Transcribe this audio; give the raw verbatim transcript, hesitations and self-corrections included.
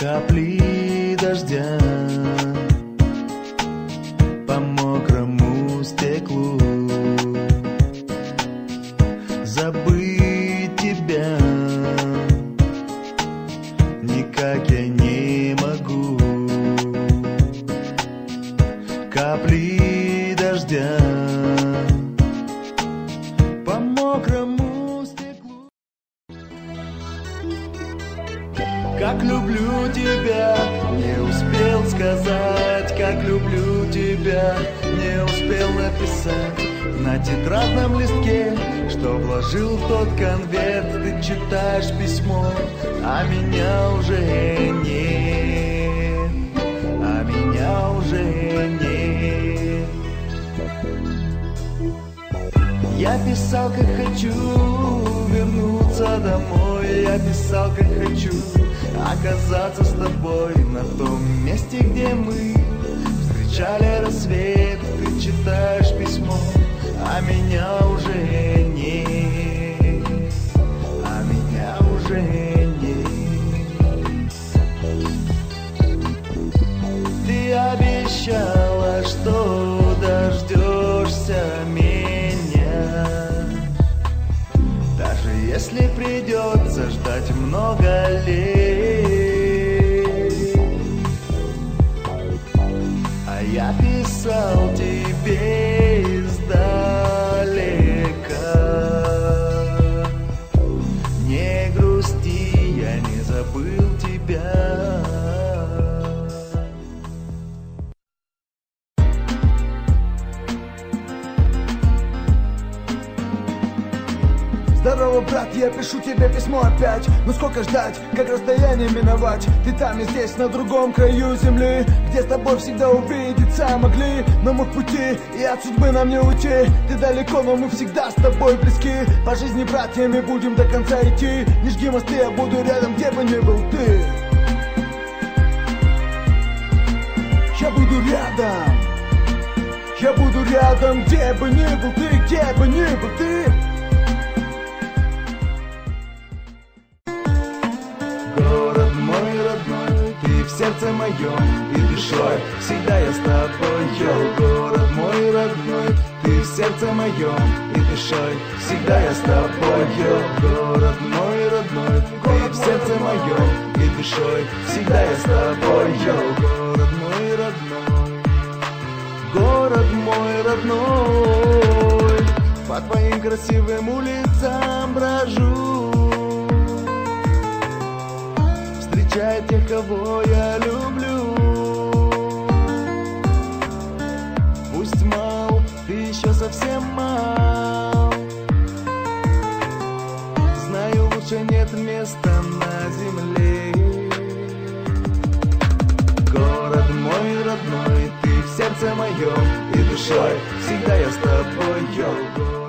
Капли дождя по мокрому стеклу. Забыть тебя никак я не могу. Капли дождя по мокрому стеклу. Как люблю тебя, не успел сказать. Как люблю тебя, не успел написать. На тетрадном листке, что вложил в тот конверт, ты читаешь письмо, а меня уже нет, а меня уже нет. Я писал, как хочу вернуться домой. Я писал, как хочу оказаться с тобой на том месте, где мы встречали рассвет. Ты читаешь письмо, а меня уже нет, а меня уже нет. Ты обещала, что дождешься меня, даже если придется ждать много лет. А я писал тебе издалека. Не грусти, я не забыл тебя. Здорово, брат, я пишу тебе письмо опять. Ну сколько ждать, как расстояние миновать? Ты там и здесь, на другом краю земли, где с тобой всегда увидеться могли. Но мы в пути, и от судьбы нам не уйти. Ты далеко, но мы всегда с тобой близки. По жизни братьями будем до конца идти. Не жги мосты, я буду рядом, где бы ни был ты. Я буду рядом. Я буду рядом, где бы ни был ты, где бы ни был ты. Город мой родной, ты в сердце моем и душой, всегда я с тобою. Город мой родной, ты в сердце моем и душой, всегда я с тобою. Город мой родной, ты в сердце моем и душой, всегда я с тобою. Город мой родной, город мой родной, по твоим красивым улицам брожу, встречай тех, кого я люблю. Пусть мал, ты еще совсем мал. Знаю, лучше нет места на земле. Город мой родной, ты в сердце моем и душой, всегда я с тобою.